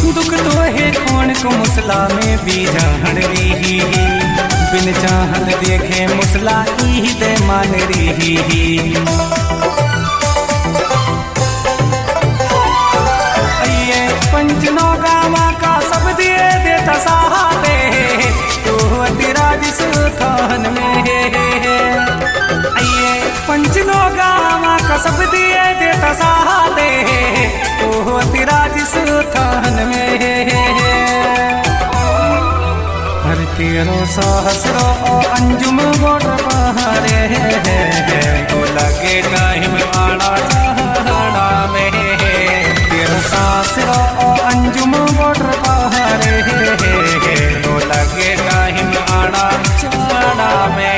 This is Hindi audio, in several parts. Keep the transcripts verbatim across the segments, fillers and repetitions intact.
दुख तो है कौन को मुसला में भी जान रही, बिन चाहत देखे मुसला ही दे मान रही। ये पंचनो गावा का सब दिए देता सहाते, तो तेरा जिस थान में ये पंचनो गावा का सब दिए देता सहाते, तो तेरा जिस थान में हर तेरो सहस्रो अंजुम गोट बहारे, तो लगे टाइम आना चाहना में तेरो सहस्रो अंजुम गोट बहारे, तो लगे टाइम आना चाहना में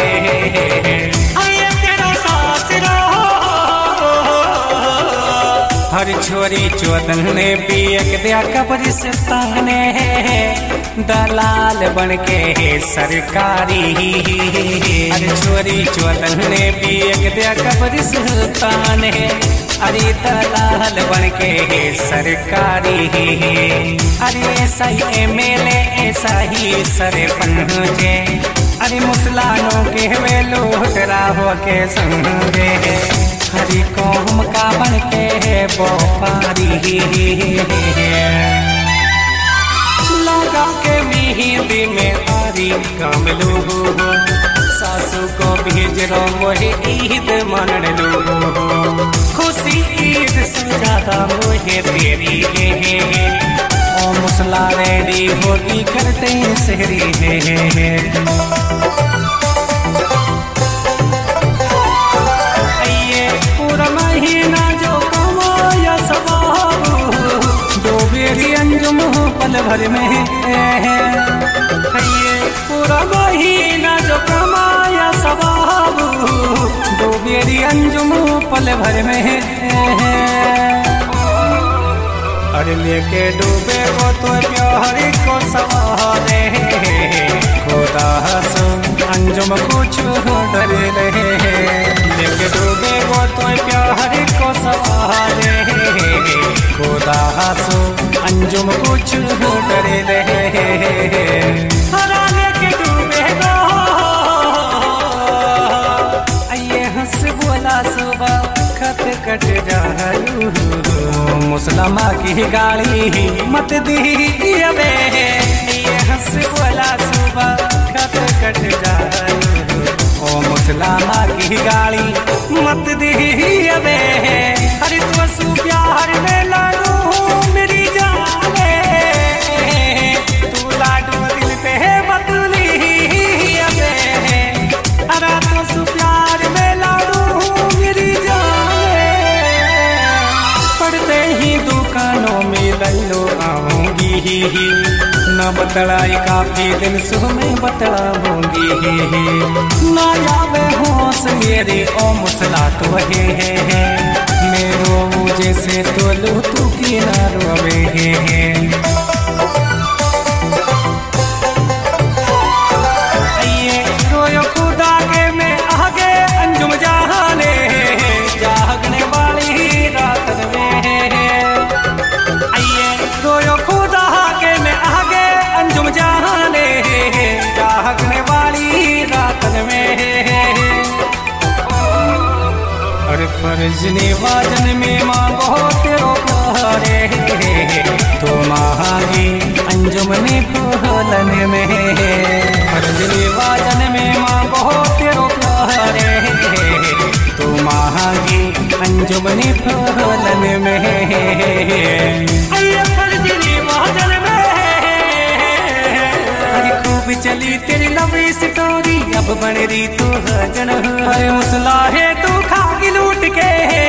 हर छोरी चौदन ने भी एक दिया कब्रिस्ताने, दलाल बन के सरकारी। हर छोरी चौदन ने भी एक दिया कब्रिस्ताने, अरे दलाल बन के सरकारी। अरे ऐसा ही एम एल ए ऐसा ही सरपंचे, अरे मुसलानों के वे लोट राहो के संगे, हरी कौम का बन के बोपारी। लगा के मेहंदी में आरी काम लो, सासू को भेज रो मोहे ईद मन लो, खुशी ईद से ज्यादा मोहे तेरी है। ओ मुसला रेडी होगी करते शहरी है, महीना जो कमाया सबाबू, दो बेरी अंजुम पल भर में है। ये पूरा महीना जो कमाया सबाबू, दो बेरी अंजुम पल भर में है। अरे लेके डूबे वो तो प्यार को सवारे, खुदा हंसो अंजुम कुछ डर रहे, लेके डूबे वो तो प्यार को सवारे, खुदा हंसो अंजुम कुछ डर रहे। हरा लेके डूबे गो ये हंस बोला सुबह खत कट जालू, मुसलमा की गाली मत दी अबे, ये हंस बोला सुबह खत कट जालू, ओ मुसलमा की गाली मत दी अबे। अरे तो सु प्यार में लाडू मेरी जाने, तू लाडू दिल पे बदली अबे, अरे तो सु प्यार में लाडू मेरी जाने, पढ़ते ही दुकानों में लल्लो आऊंगी, न बतलाई काफी दिन सो में बतलाऊंगी, ना यावे होश मेरे ओ मुसला तो है, मेरो जैसे तो लो तू की ना रोवे है। ये रोयो खुदा के में आगे अंजुम जाने, जागने वाली रात में ये रोयो खुदा के में आगे अंजुम जाने, जागने वाली रात में। अरे फर्ज निभाजन में मांगो तेरो प्यारे, तो मांगी अंजुम ने फूलन में। फर्ज निभाजन में मांगो तेरो प्यारे, तो मांगी अंजुम ने फूलन में। फर्ज निभाजन में खूब चली तेरी लंबी स्टोरी, अब बन रही तू हजन। अरे मुसला है तू खागी लूट के,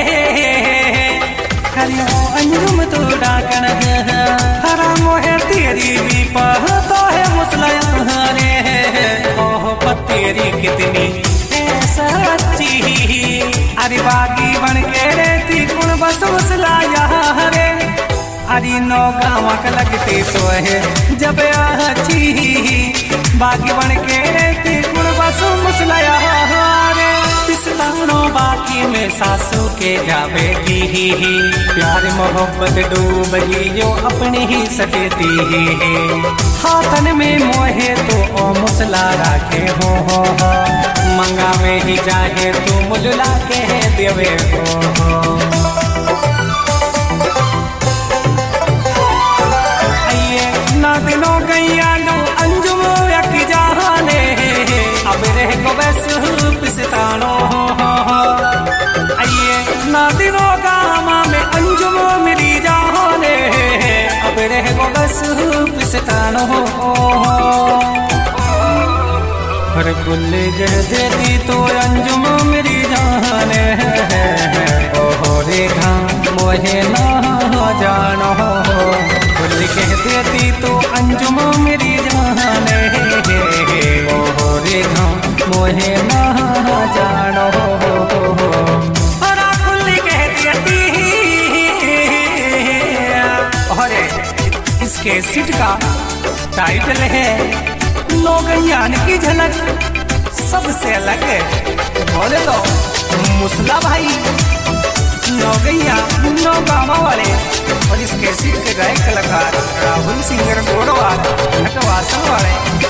हरी वो अंजुम तू डाकन, हराम है तेरी भी पह तो है मुसला रे, ओह पतेरी कितनी सच्ची। अरे बागी बन के रहती कुण बस मुसला यहाँ रे, अरे नौ गाँव लगते तो है जब अच्छी, बागी बन के रहती कुण बस मुसला यहाँ रे। पिसतानो बाकी में सासू के जावेगी ही ही प्यार मोहब्बत डूब गई जो अपने ही सटेती ही हाथन में मोहे तो ओ मुसला राखे हो हो हो मंगा में ही जाहे तो मुलला के देवे हो हो ना दिनों गैया लो अंजुम यक जहाने अब रह को बस पिसतानो आइए ना दिनों गामा में अंजुम मेरी जहाने अब रह को बस पिसतानो हर गुल गह देती तो अंजुम मेरी जाने ओ रेखा मोहे ना जानो गुल कह देती तो अंजुम मेरी जाने ओ रेखा मोहे ना जानो गुल कह देती और इसके सीट का टाइटल है नौगैयान की झलक सबसे अलग बोले तो मुसला भाई नौगैया नौ गामा वाले और इस कैसेट के गायक कलाकार राहुल सिंगर गोड़वाल नटवासन वाले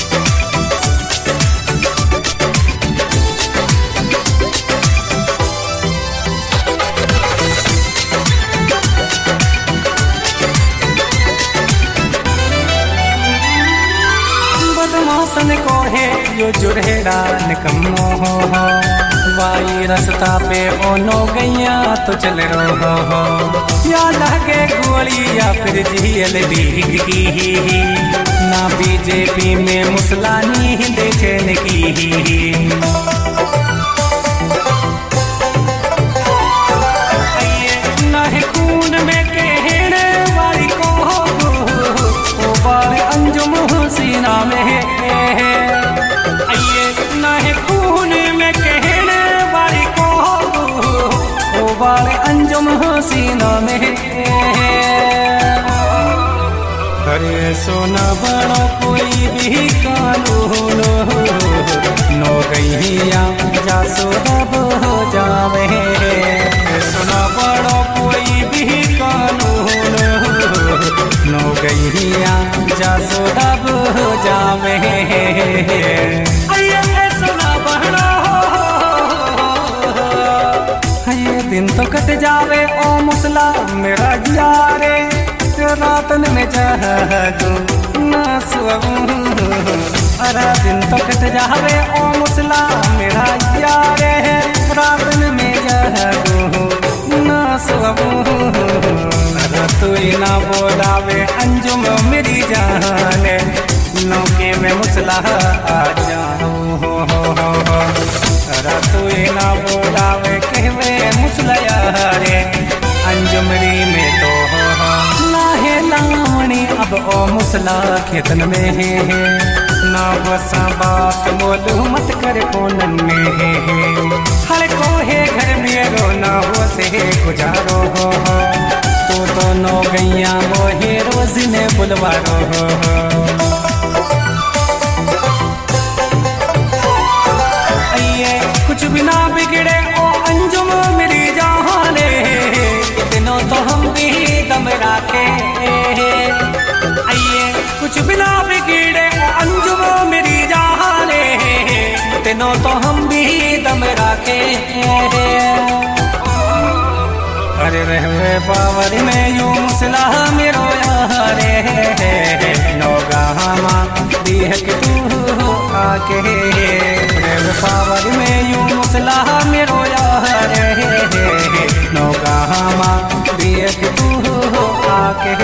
बदमाशन को है यो जुड़ेड़ा निकम्मो हो हो वाई रास्ता पे ओ नो गैया तो चल रो हो या लगे गोली या फिर जेल डीग की ना बीजेपी में मुसलानी देचन की ना है खून में कहने वाली को ओ बार अंजुम सीना में आइए ना है खून में कहने वाली को ओ बार अंजुम सीना में अरे सोना बड़ा कोई भी कानून नो गैया जा सुरब हो जावे सोना बड़ा कोई भी कानून नो गैया जा सुरब हो जावे सोना बड़ा ये दिन तो कट जावे ओ मुसला मेरा यारे रातन में जागू ना सुबह अरे दिन तो कट जावे ओ मुसला मेरा यारे रातन में जागू ना सुबह अरे तू ना बोलावे अंजुम मेरी जान नौके में मुसला आ जाऊं हो हो हो अरे तू ना बोलावे कहवे मुसला यारे अंजुमरी में तो लाहे लावणी अब ओ मुसला खेतन में है ना बसा बात बोलू मत कर कोनन में है हर को है घर में रोना हो से गुजारो हो तो तो नो गैया मोहे रोज ने बुलवारो हो कुछ भी ना बिगड़े ओ अंजुम मेरी जाने इतनो तो हम भी दम राखे आइए कुछ भी ना बिगड़े ओ अंजुम मेरी जाने इतनो तो हम भी दम राखे अरे रहवे पावर में यूं मुसला मेरो यारे नौगामा दीहक तू आके पावर में यूं मुसला मेरो यारे नौगामा दीहक तू आके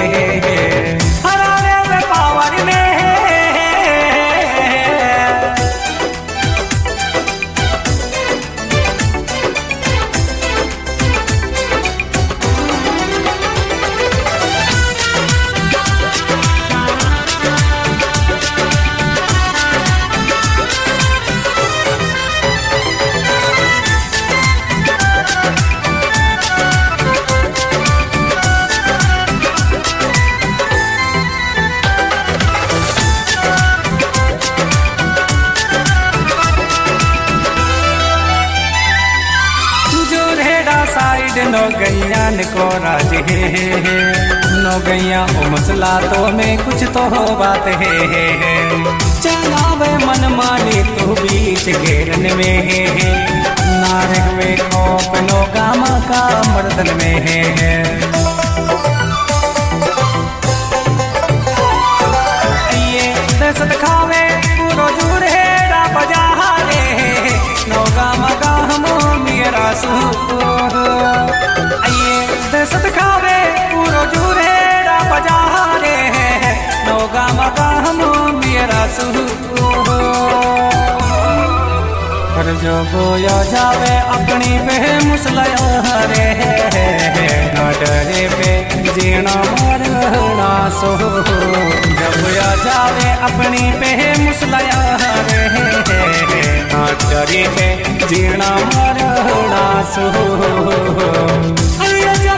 हरावे पावर में नो गैयान को राज है नो गैया ओ मसला तो में कुछ तो हो बात है चलावे मन मानी तू बीच घेरन में है नारक में खोप नो गामा का मर्दन में है ये दसत खावे पूरो जूरे रा बजारे नो गामा का हमो मेरा सू ये दसत खावे पूरो जूरे रा बजारे नो गामा का हमो मेरा सू पर जो बोया जावे अपनी पे मुसलया रे ना डरे पे जीना मरना सो जब बोया जावे अपनी पे मुसलया रे ना डरे पे जीना मरना सो